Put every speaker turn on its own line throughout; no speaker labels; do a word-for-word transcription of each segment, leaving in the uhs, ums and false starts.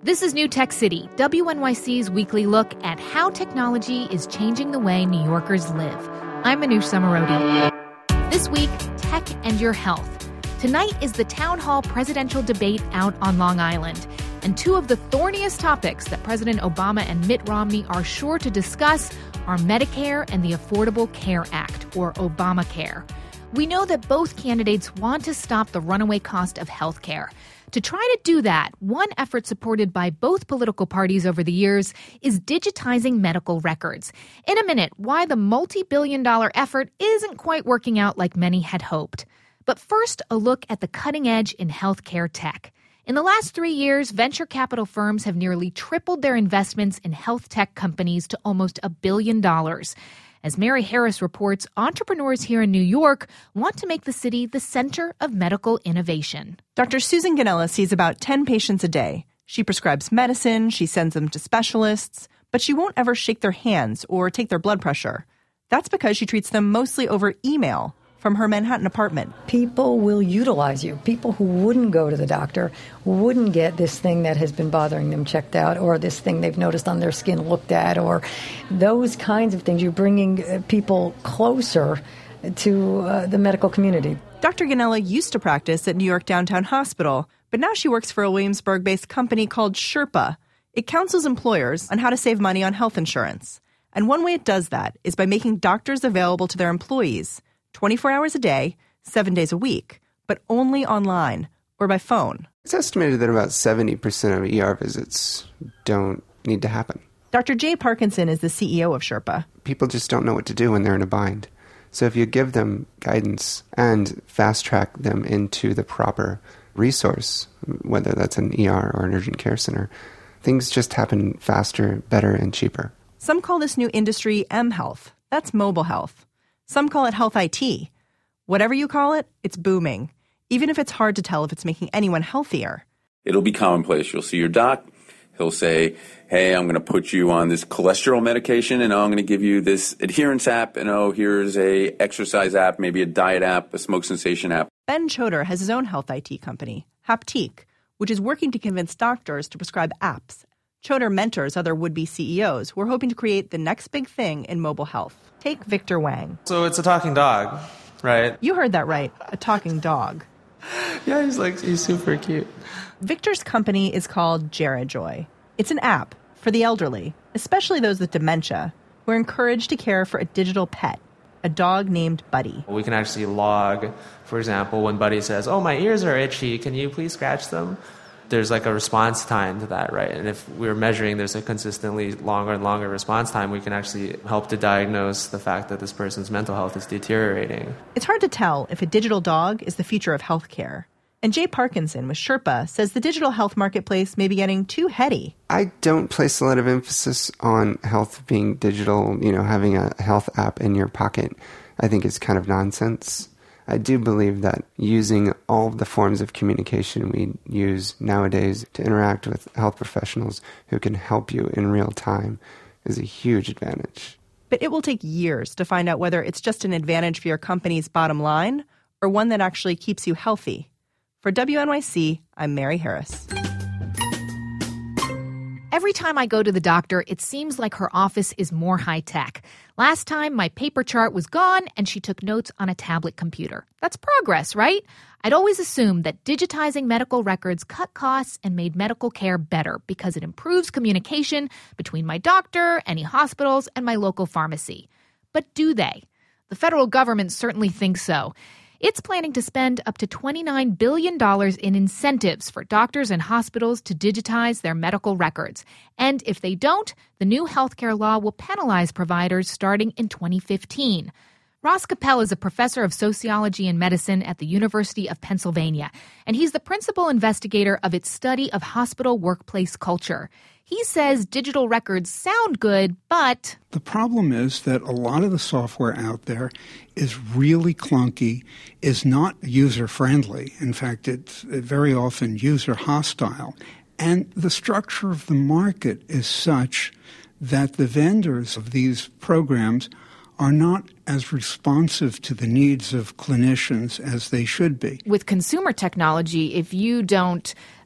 This is New Tech City, W N Y C's weekly look at how technology is changing the way New Yorkers live. I'm Manoush Zomorodi. This week, tech and your health. Tonight is the town hall presidential debate out on Long Island. And two of the thorniest topics that President Obama and Mitt Romney are sure to discuss are Medicare and the Affordable Care Act, or Obamacare. We know that both candidates want to stop the runaway cost of health care. To try to do that, one effort supported by both political parties over the years is digitizing medical records. In a minute, why the multi-billion dollar effort isn't quite working out like many had hoped. But first, a look at the cutting edge in healthcare tech. In the last three years, venture capital firms have nearly tripled their investments in health tech companies to almost a billion dollars. As Mary Harris reports, entrepreneurs here in New York want to make the city the center of medical innovation.
Doctor Susan Ganella sees about ten patients a day. She prescribes medicine, she sends them to specialists, but she won't ever shake their hands or take their blood pressure. That's because she treats them mostly over email from her Manhattan apartment.
People will utilize you. People who wouldn't go to the doctor wouldn't get this thing that has been bothering them checked out, or this thing they've noticed on their skin looked at, or those kinds of things. You're bringing people closer to uh, the medical community.
Doctor Ganella used to practice at New York Downtown Hospital, but now she works for a Williamsburg-based company called Sherpa. It counsels employers on how to save money on health insurance. And one way it does that is by making doctors available to their employees twenty-four hours a day, seven days a week, but only online or by phone.
It's estimated that about seventy percent of E R visits don't need to happen.
Doctor Jay Parkinson is the C E O of Sherpa.
People just don't know what to do when they're in a bind. So if you give them guidance and fast-track them into the proper resource, whether that's an E R or an urgent care center, things just happen faster, better, and cheaper.
Some call this new industry mHealth. That's mobile health. Some call it health I T. Whatever you call it, it's booming, even if it's hard to tell if it's making anyone healthier.
It'll be commonplace. You'll see your doc. He'll say, hey, I'm going to put you on this cholesterol medication, and oh, I'm going to give you this adherence app, and oh, here's a exercise app, maybe a diet app, a smoke cessation app.
Ben Choder has his own health I T company, Haptique, which is working to convince doctors to prescribe apps. Choder mentors other would-be C E Os who are hoping to create the next big thing in mobile health. Take Victor Wang.
So it's a talking dog, right?
You heard that right, a talking dog.
Yeah, he's like, he's super cute.
Victor's company is called Gerijoy. It's an app for the elderly, especially those with dementia, who are encouraged to care for a digital pet, a dog named Buddy.
We can actually log, for example, when Buddy says, oh, my ears are itchy, can you please scratch them? There's like a response time to that, right? And if we're measuring there's a consistently longer and longer response time, we can actually help to diagnose the fact that this person's mental health is deteriorating.
It's hard to tell if a digital dog is the future of healthcare. And Jay Parkinson with Sherpa says the digital health marketplace may be getting too heady.
I don't place a lot of emphasis on health being digital, you know, having a health app in your pocket. I think it's kind of nonsense. I do believe that using all of the forms of communication we use nowadays to interact with health professionals who can help you in real time is a huge advantage.
But it will take years to find out whether it's just an advantage for your company's bottom line or one that actually keeps you healthy. For W N Y C, I'm Mary Harris.
Every time I go to the doctor, it seems like her office is more high-tech. Last time, my paper chart was gone, and she took notes on a tablet computer. That's progress, right? I'd always assumed that digitizing medical records cut costs and made medical care better because it improves communication between my doctor, any hospitals, and my local pharmacy. But do they? The federal government certainly thinks so. It's planning to spend up to twenty-nine billion dollars in incentives for doctors and hospitals to digitize their medical records. And if they don't, the new healthcare law will penalize providers starting in twenty fifteen. Ross Capel is a professor of sociology and medicine at the University of Pennsylvania, and he's the principal investigator of its study of hospital workplace culture. He says digital records sound good, but
the problem is that a lot of the software out there is really clunky, is not user-friendly. In fact, it's very often user-hostile. And the structure of the market is such that the vendors of these programs are not as responsive to the needs of clinicians as they should be.
With consumer technology, if you don't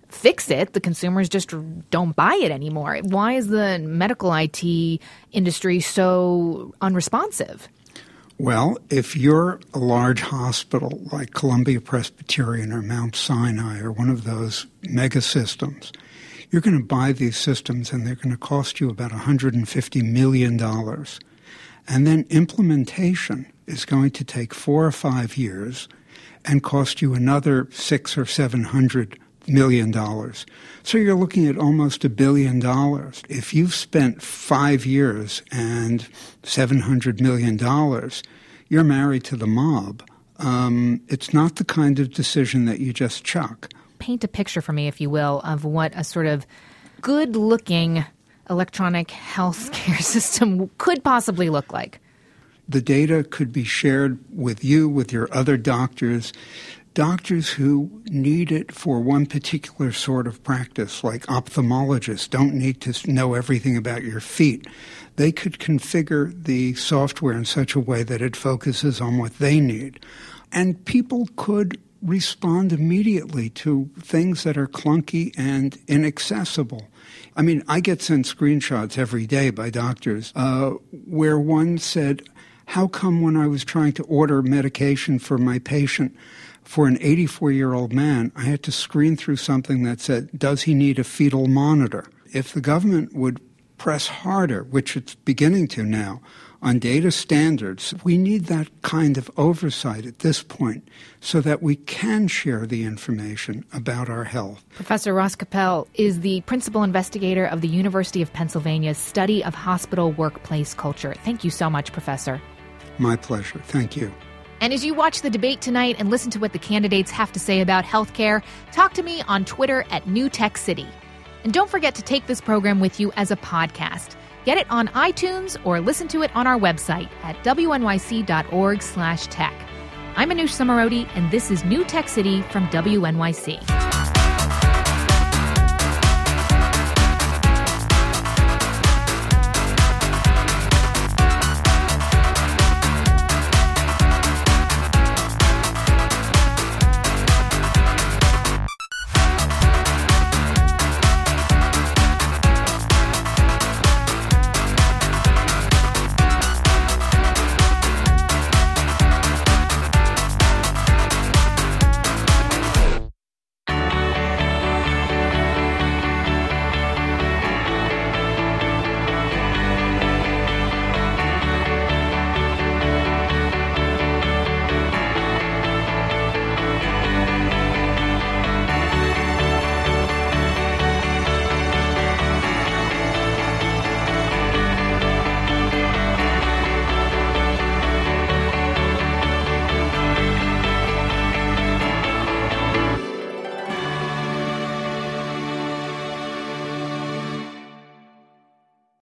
fix it. The consumers just don't buy it anymore. Why is the medical I T industry so unresponsive?
Well, if you're a large hospital like Columbia Presbyterian or Mount Sinai or one of those mega systems, you're going to buy these systems and they're going to cost you about one hundred fifty million dollars. And then implementation is going to take four or five years and cost you another six or seven hundred million dollars. So you're looking at almost a billion dollars. If you've spent five years and seven hundred million dollars, you're married to the mob. Um, it's not the kind of decision that you just chuck.
Paint a picture for me, if you will, of what a sort of good-looking electronic health care system could possibly look like.
The data could be shared with you, with your other doctors, doctors who need it for one particular sort of practice, like ophthalmologists don't need to know everything about your feet. They could configure the software in such a way that it focuses on what they need. And people could respond immediately to things that are clunky and inaccessible. I mean, I get sent screenshots every day by doctors uh, where one said, how come when I was trying to order medication for my patient, for an eighty-four-year-old man, I had to screen through something that said, does he need a fetal monitor? If the government would press harder, which it's beginning to now, on data standards, we need that kind of oversight at this point so that we can share the information about our health.
Professor Ross Capel is the principal investigator of the University of Pennsylvania's study of hospital workplace culture. Thank you so much, Professor.
My pleasure. Thank you.
And as you watch the debate tonight and listen to what the candidates have to say about healthcare, talk to me on Twitter at New Tech City. And don't forget to take this program with you as a podcast. Get it on iTunes or listen to it on our website at W N Y C dot org slash tech. I'm Anoush Samarodi, and this is New Tech City from W N Y C.